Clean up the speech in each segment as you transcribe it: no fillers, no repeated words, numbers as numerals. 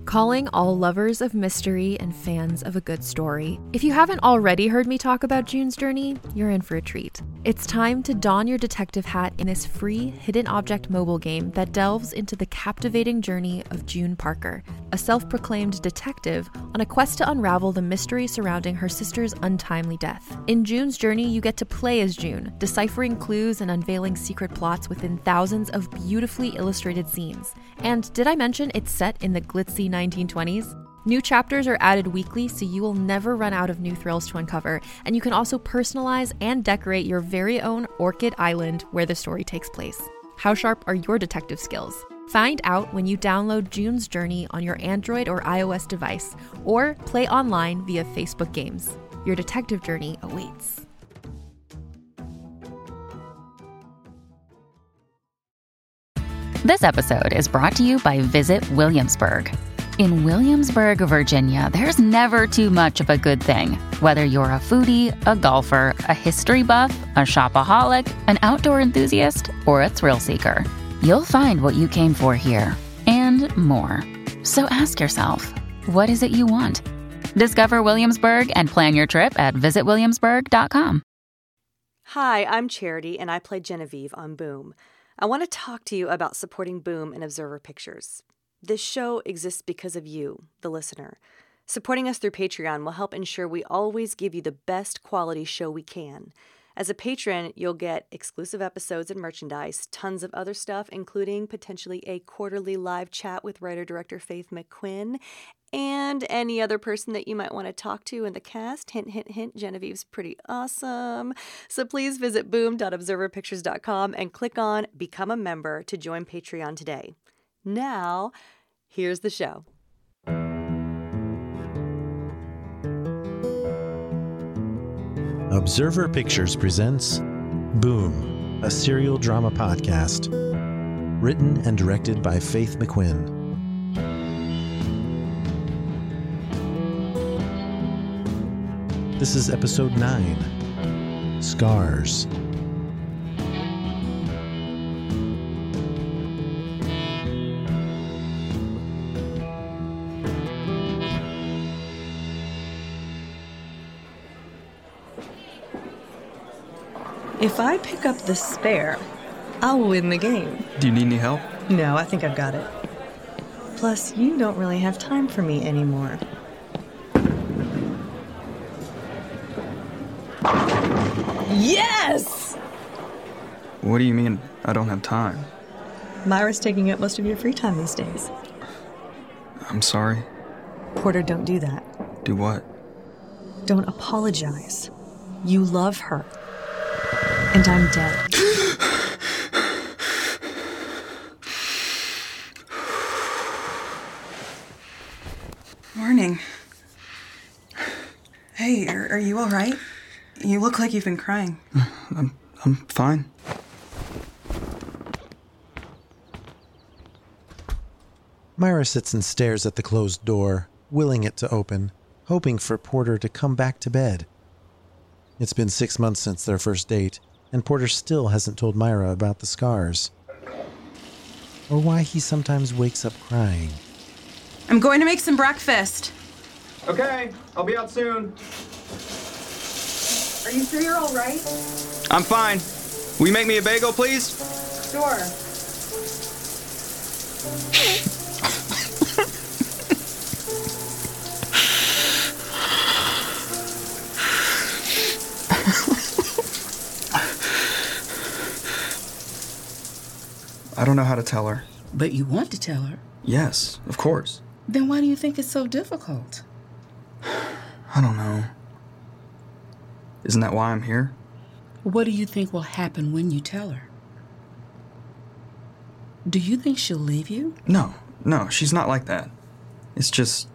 Calling all lovers of mystery and fans of a good story. If you haven't already heard me talk about June's Journey, you're in for a treat. It's time to don your detective hat in this free hidden object mobile game that delves into the captivating journey of June Parker, a self-proclaimed detective on a quest to unravel the mystery surrounding her sister's untimely death. In June's Journey, you get to play as June, deciphering clues and unveiling secret plots within thousands of beautifully illustrated scenes. And did I mention it's set in the glitzy 1920s? New chapters are added weekly, so you will never run out of new thrills to uncover, and you can also personalize and decorate your very own Orchid Island where the story takes place. How sharp are your detective skills? Find out when you download June's Journey on your Android or iOS device, or play online via Facebook Games. Your detective journey awaits. This episode is brought to you by Visit Williamsburg. In Williamsburg, Virginia, there's never too much of a good thing. Whether you're a foodie, a golfer, a history buff, a shopaholic, an outdoor enthusiast, or a thrill seeker, you'll find what you came for here and more. So ask yourself, what is it you want? Discover Williamsburg and plan your trip at visitwilliamsburg.com. Hi, I'm Charity, and I play Genevieve on Boom. I want to talk to you about supporting Boom and Observer Pictures. This show exists because of you, the listener. Supporting us through Patreon will help ensure we always give you the best quality show we can. As a patron, you'll get exclusive episodes and merchandise, tons of other stuff, including potentially a quarterly live chat with writer-director Faith McQuinn, and any other person that you might want to talk to in the cast. Hint, hint, hint, Genevieve's pretty awesome. So please visit boom.observerpictures.com and click on Become a Member to join Patreon today. Now, here's the show. Observer Pictures presents Boom, a serial drama podcast. Written and directed by Faith McQuinn. This is episode 9, Scars. If I pick up the spare, I'll win the game. Do you need any help? No, I think I've got it. Plus, you don't really have time for me anymore. Yes! What do you mean, I don't have time? Myra's taking up most of your free time these days. I'm sorry. Porter, don't do that. Do what? Don't apologize. You love her. And I'm dead. Morning. Hey, are you all right? You look like you've been crying. I'm fine. Myra sits and stares at the closed door, willing it to open, hoping for Porter to come back to bed. It's been 6 months since their first date, and Porter still hasn't told Myra about the scars. Or why he sometimes wakes up crying. I'm going to make some breakfast. Okay, I'll be out soon. Are you sure you're all right? I'm fine. Will you make me a bagel, please? Sure. I don't know how to tell her. But you want to tell her. Yes, of course. Then why do you think it's so difficult? I don't know. Isn't that why I'm here? What do you think will happen when you tell her? Do you think she'll leave you? No, she's not like that. It's just...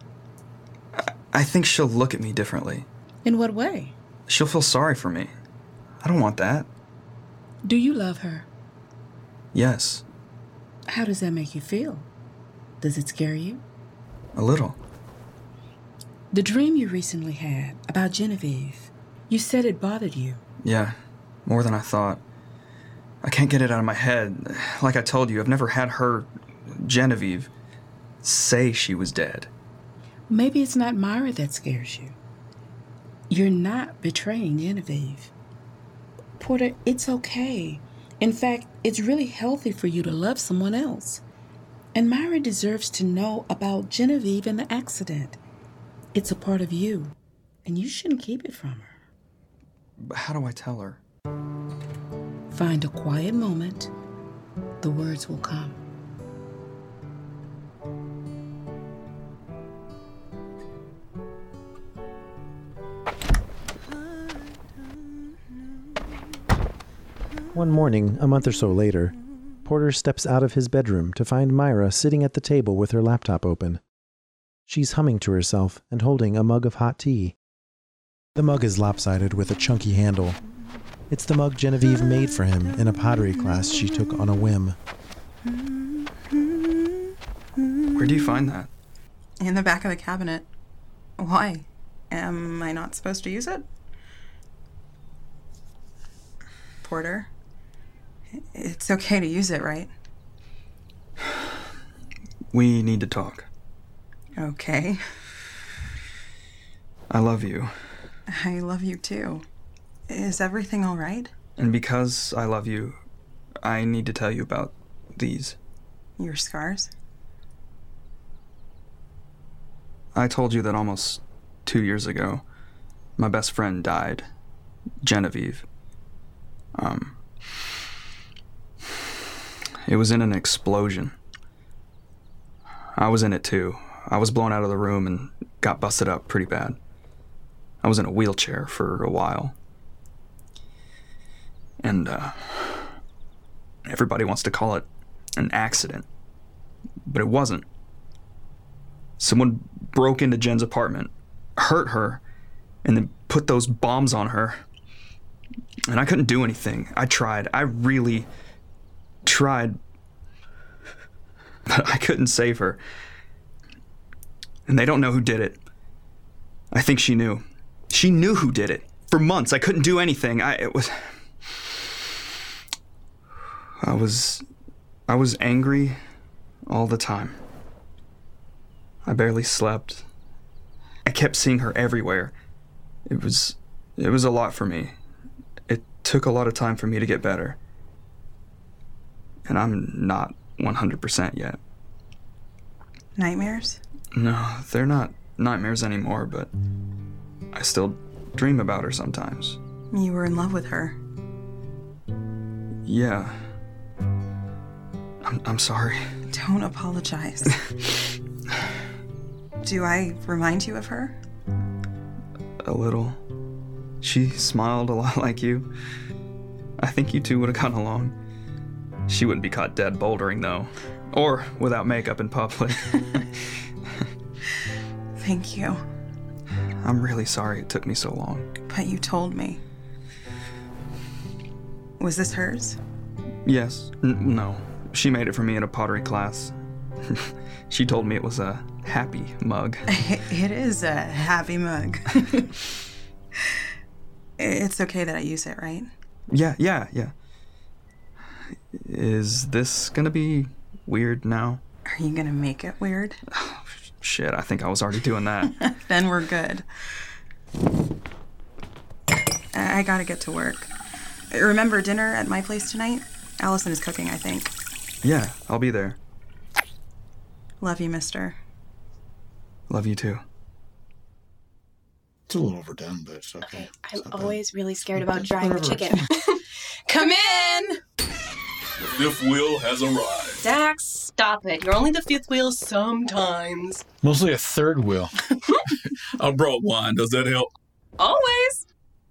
I think she'll look at me differently. In what way? She'll feel sorry for me. I don't want that. Do you love her? Yes. How does that make you feel? Does it scare you? A little. The dream you recently had about Genevieve, you said it bothered you. Yeah, more than I thought. I can't get it out of my head. Like I told you, I've never had her, Genevieve. say she was dead. Maybe it's not Myra that scares you. You're not betraying Genevieve. Porter, it's okay. In fact, it's really healthy for you to love someone else. And Myra deserves to know about Genevieve and the accident. It's a part of you, and you shouldn't keep it from her. But how do I tell her? Find a quiet moment. The words will come. One morning, a month or so later, Porter steps out of his bedroom to find Myra sitting at the table with her laptop open. She's humming to herself and holding a mug of hot tea. The mug is lopsided with a chunky handle. It's the mug Genevieve made for him in a pottery class she took on a whim. Where do you find that? In the back of the cabinet. Why? Am I not supposed to use it? Porter, it's okay to use it, right? We need to talk. Okay. I love you. I love you too. Is everything all right? And because I love you, I need to tell you about these. Your scars? I told you that almost 2 years ago, my best friend died, Genevieve. It was in an explosion. I was in it too. I was blown out of the room and got busted up pretty bad. I was in a wheelchair for a while. And, everybody wants to call it an accident. But it wasn't. Someone broke into Jen's apartment, hurt her, and then put those bombs on her. And I couldn't do anything. I tried. I really tried. But I couldn't save her. And they don't know who did it. I think she knew. She knew who did it. For months, I couldn't do anything. I was angry all the time. I barely slept. I kept seeing her everywhere. It was a lot for me. It took a lot of time for me to get better. And I'm not 100% yet. Nightmares? No, they're not nightmares anymore, but I still dream about her sometimes. You were in love with her. Yeah. I'm sorry. Don't apologize. Do I remind you of her? A little. She smiled a lot like you. I think you two would have gotten along. She wouldn't be caught dead bouldering, though. Or without makeup in public. Thank you. I'm really sorry it took me so long. But you told me. Was this hers? Yes. No. She made it for me in a pottery class. She told me it was a happy mug. It is a happy mug. It's okay that I use it, right? Yeah. Is this gonna be weird now? Are you gonna make it weird? Oh, shit, I think I was already doing that. Then we're good. I gotta get to work. Remember dinner at my place tonight? Allison is cooking, I think. Yeah, I'll be there. Love you, mister. Love you too. It's a little overdone, but it's okay. I'm always really scared about drying the chicken. Come in! The fifth wheel has arrived. Dax, stop it. You're only the fifth wheel sometimes. Mostly a third wheel. I brought wine. Does that help? Always.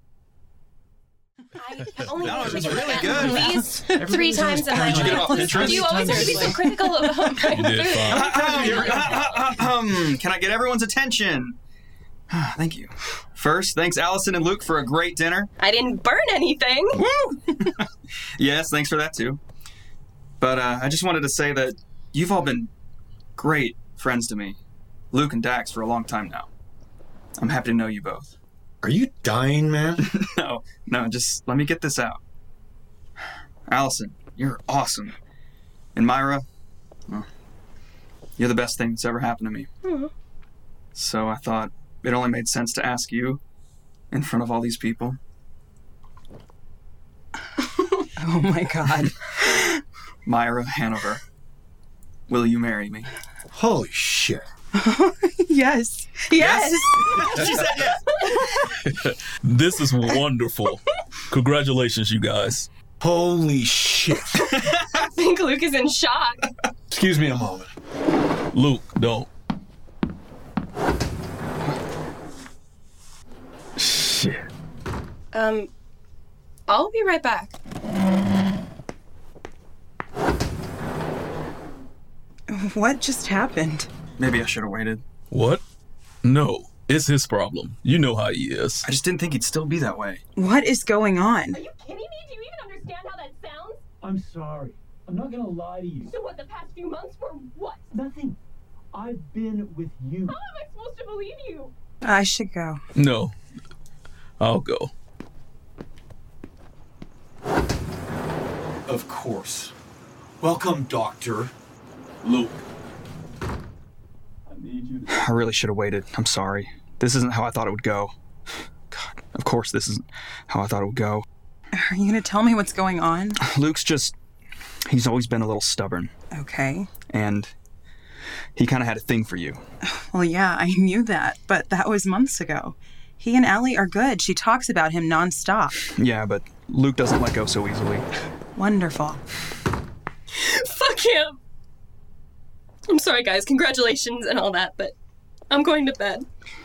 I only No, it was really good. at least 3 times a night. Did you get it off Pinterest? You always have to be so critical of my You did fine. Can I get everyone's attention? Thank you. First, thanks Allison and Luke for a great dinner. I didn't burn anything. Woo! Yes, thanks for that too. But I just wanted to say that you've all been great friends to me. Luke and Dax for a long time now. I'm happy to know you both. Are you dying, man? No, just let me get this out. Allison, you're awesome. And Myra, well, You're the best thing that's ever happened to me. Mm-hmm. So I thought it only made sense to ask you in front of all these people. Oh my God. Myra Hanover, will you marry me? Holy shit. Yes. Yes. She said yes. This is wonderful. Congratulations, you guys. Holy shit. I think Luke is in shock. Excuse me a moment. Luke, don't. Shit. I'll be right back. What just happened? Maybe I should have waited. What? No, it's his problem. You know how he is. I just didn't think he'd still be that way. What is going on? Are you kidding me? Do you even understand how that sounds? I'm sorry. I'm not gonna lie to you. So what, the past few months were what? Nothing. I've been with you. How am I supposed to believe you? I should go. No, I'll go. Of course. Welcome, Doctor. Luke. I need you to... I really should have waited. I'm sorry. This isn't how I thought it would go. God, of course this isn't how I thought it would go. Are you gonna tell me what's going on? Luke's just... He's always been a little stubborn. Okay. And he kind of had a thing for you. Well, yeah, I knew that, but that was months ago. He and Allie are good. She talks about him nonstop. Yeah, but Luke doesn't let go so easily. Wonderful. Fuck him! I'm sorry, guys. Congratulations and all that, but I'm going to bed.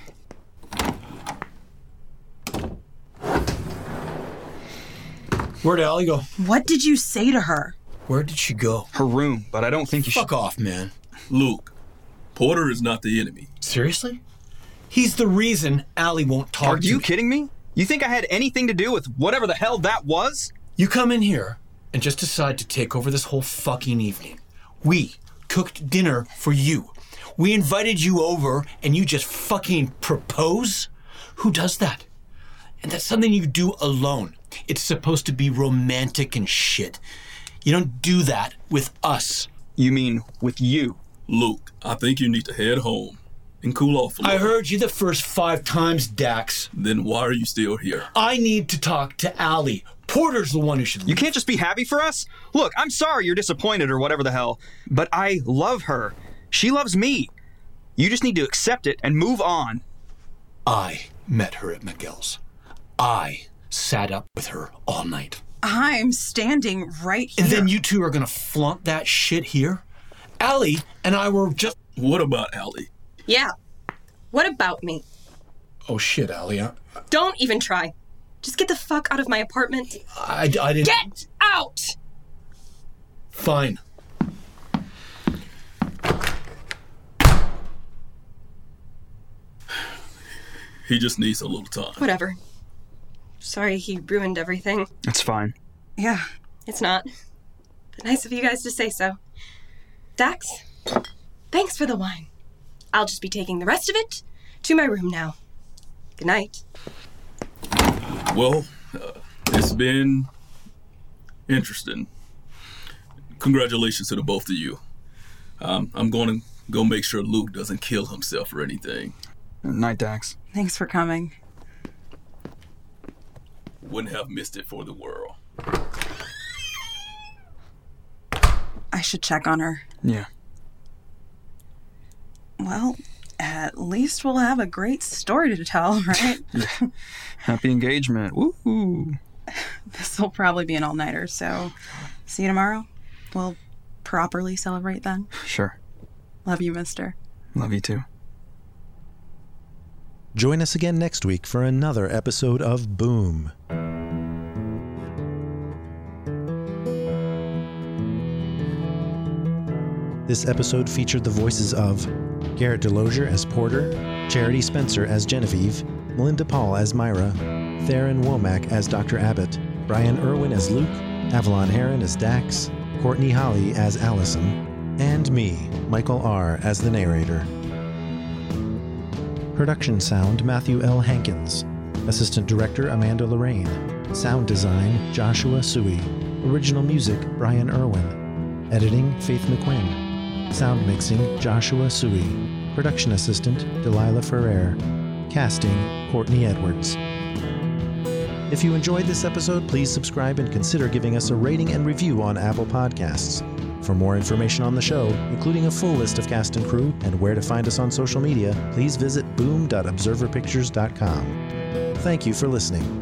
Where'd Allie go? What did you say to her? Where did she go? Her room, but I don't think you should... Fuck off, man. Luke, Porter is not the enemy. Seriously? He's the reason Allie won't talk Are to you me. kidding me? You think I had anything to do with whatever the hell that was? You come in here and just decide to take over this whole fucking evening. We cooked dinner for you. We invited you over and you just fucking propose? Who does that? And that's something you do alone. It's supposed to be romantic and shit. You don't do that with us. You mean with you? Luke, I think you need to head home and cool off a little. I heard you the first 5 times, Dax. Then why are you still here? I need to talk to Allie. Porter's the one who should leave. You can't just be happy for us? Look, I'm sorry you're disappointed or whatever the hell, but I love her. She loves me. You just need to accept it and move on. I met her at Miguel's. I sat up with her all night. I'm standing right here. And then you two are gonna flaunt that shit here? Allie and I were just... What about Allie? Yeah. What about me? Oh shit, Allie. Don't even try. Just get the fuck out of my apartment. I didn't... Get out! Fine. He just needs a little time. Whatever. Sorry he ruined everything. It's fine. Yeah. It's not. But nice of you guys to say so. Dax, thanks for the wine. I'll just be taking the rest of it to my room now. Good night. Well, it's been interesting. Congratulations to the both of you. I'm going to go make sure Luke doesn't kill himself or anything. Night, Dax. Thanks for coming. Wouldn't have missed it for the world. I should check on her. Yeah. Well, at least we'll have a great story to tell, right? Yeah. Happy engagement. Woohoo. This will probably be an all-nighter, so see you tomorrow. We'll properly celebrate then. Sure. Love you, mister. Love you too. Join us again next week for another episode of Boom. This episode featured the voices of Garrett Delosier as Porter, Charity Spencer as Genevieve, Melinda Paul as Myra, Theron Womack as Dr. Abbott, Brian Irwin as Luke, Avalon Heron as Dax, Courtney Holly as Allison, and me, Michael R., as the narrator. Production sound, Matthew L. Hankins. Assistant Director, Amanda Lorraine. Sound design, Joshua Sui. Original music, Brian Irwin. Editing, Faith McQuinn. Sound mixing, Joshua Sui. Production assistant, Delilah Ferrer. Casting, Courtney Edwards. If you enjoyed this episode, please subscribe and consider giving us a rating and review on Apple Podcasts. For more information on the show, including a full list of cast and crew and where to find us on social media, please visit boom.observerpictures.com. Thank you for listening.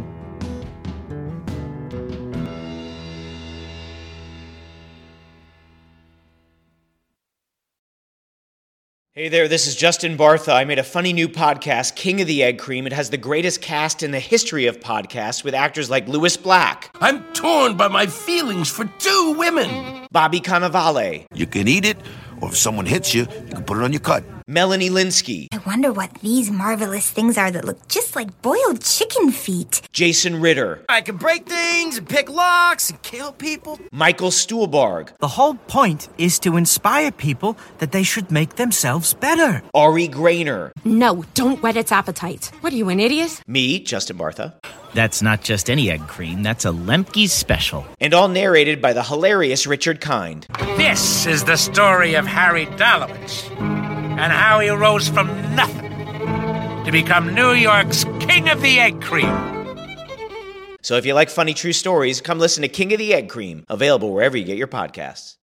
Hey there, this is Justin Bartha. I made a funny new podcast, King of the Egg Cream. It has the greatest cast in the history of podcasts with actors like Louis Black. I'm torn by my feelings for two women. Bobby Cannavale. You can eat it, or if someone hits you, you can put it on your cut. Melanie Linsky. I wonder what these marvelous things are that look just like boiled chicken feet. Jason Ritter. I can break things and pick locks and kill people. Michael Stuhlbarg. The whole point is to inspire people that they should make themselves better. Ari Grainer. No, don't whet its appetite. What are you, an idiot? Me, Justin Bartha. That's not just any egg cream, that's a Lemke's special. And all narrated by the hilarious Richard Kind. This is the story of Harry Dalowitz and how he rose from nothing to become New York's King of the Egg Cream. So if you like funny true stories, come listen to King of the Egg Cream, available wherever you get your podcasts.